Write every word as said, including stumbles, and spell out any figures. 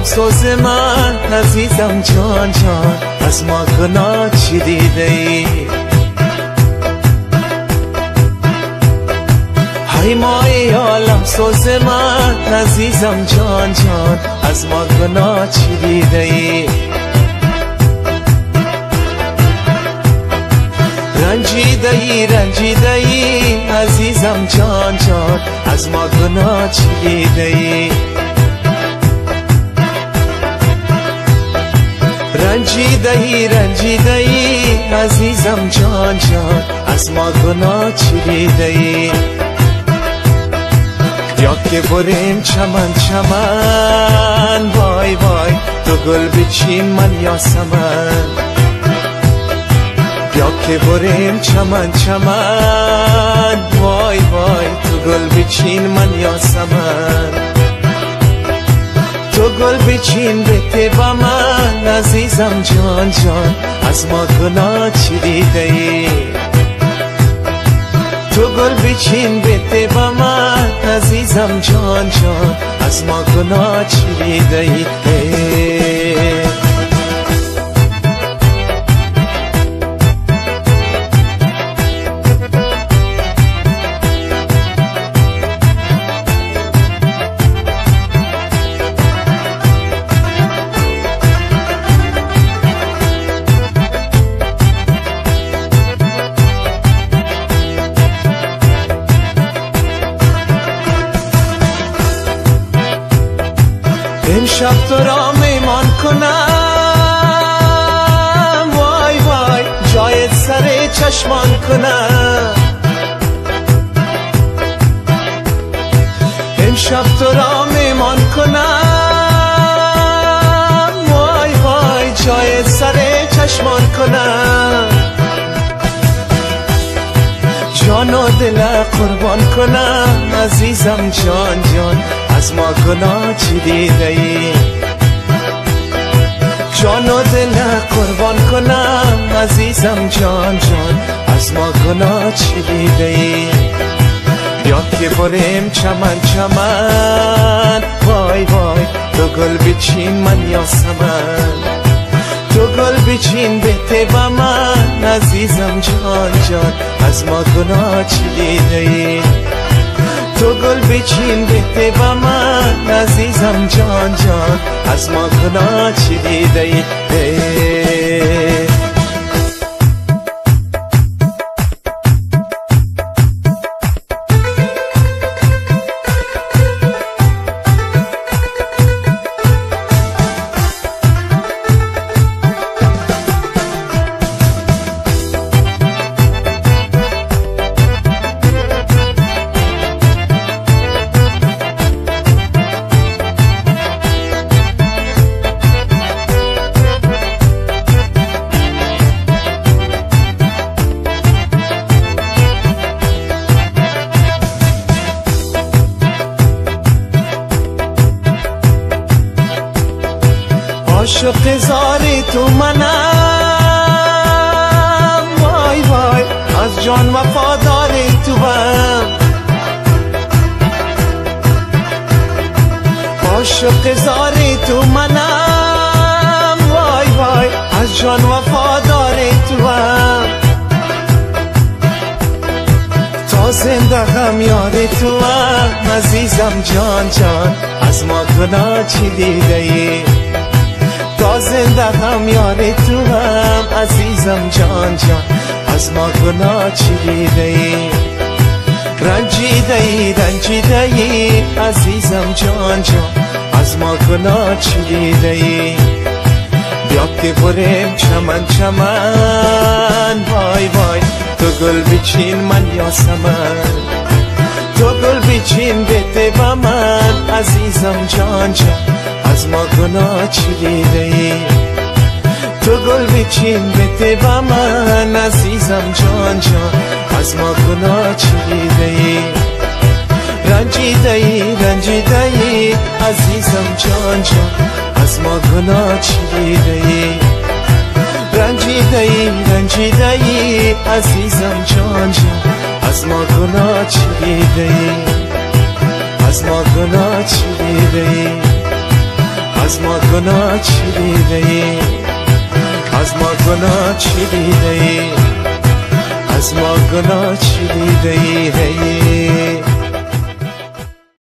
سوز من عزیزم جان جان از ما گناه چی دیده ای؟ های مای عالم سوز من عزیزم جان جان از ما گناه چی دیده ای؟ رنجیده ای رنجیده ای عزیزم جان جان از ما گناه چی دیده ای؟ رنجیده ای رنجیده ای عزیزم جان جان از ما گناه چی دیده ای؟ یا که بریم چمن چمن وای وای تو گل بچین من یاسمن، یا که بریم چمن چمن وای وای تو گل بچین من یاسمن، تو گل بچین بته با من عزیزم جان جان از ما گناه چی دیده ای؟ تو گل بچین بته با من عزیزم جان جان از ما گناه چی دیده ای؟ امشب تو را میمان کنم وای وای جای سر چشمان کنم، امشب تو را میمان کنم وای وای جای سر چشمان کنم، جان و دل قربان کنم عزیزم جان جان از ما گناه چی دیده ای؟ جان و دل قربان کنم عزیزم جان جان از ما گناه چی دیده ای؟ یا که بریم چمن چمن وای وای تو گل بچین من یاسمن، تو گل بچین بته با من عزیزم جان جان از ما گناه چی دیده ای؟ تو گل بچین بته با من عزیزم جان جان از ما گناه چی دیده ای؟ عاشق زاری تو منم وای وای از جان وفاداری تو هم، عاشق زاری تو منم وای وای از جان وفاداری تو هم، تا زنده هم یاری تو هم عزیزم جان جان از ما گناه چی دیده ای؟ تا زنده هم یاری تو هم عزیزم جان جان از ما گناه چی دیده ای؟ رنجیده ای رنجیده ای عزیزم جان جان از ما گناه چی دیده ای؟ بیا که بریم چمن چمن وای وای تو گل بچین من یاسمن، تو گل بچین بته با من عزیزم جان جان از ما گناه چی دیده ای؟ تو گل بچین بته با من عزیزم جان جان از ما گناه چی دیده ای؟ رنجیده ای رنجیده ای عزیزم جان جان از ما گناه چی دیده ای؟ رنجیده ای رنجیده ای عزیزم جان جان از ما گناه چی دیده ای؟ از ما گناه چی دیده ای؟ از ما گناه چی دیده ای از ما گناه چی دیده ای از ما گناه چی دیده ای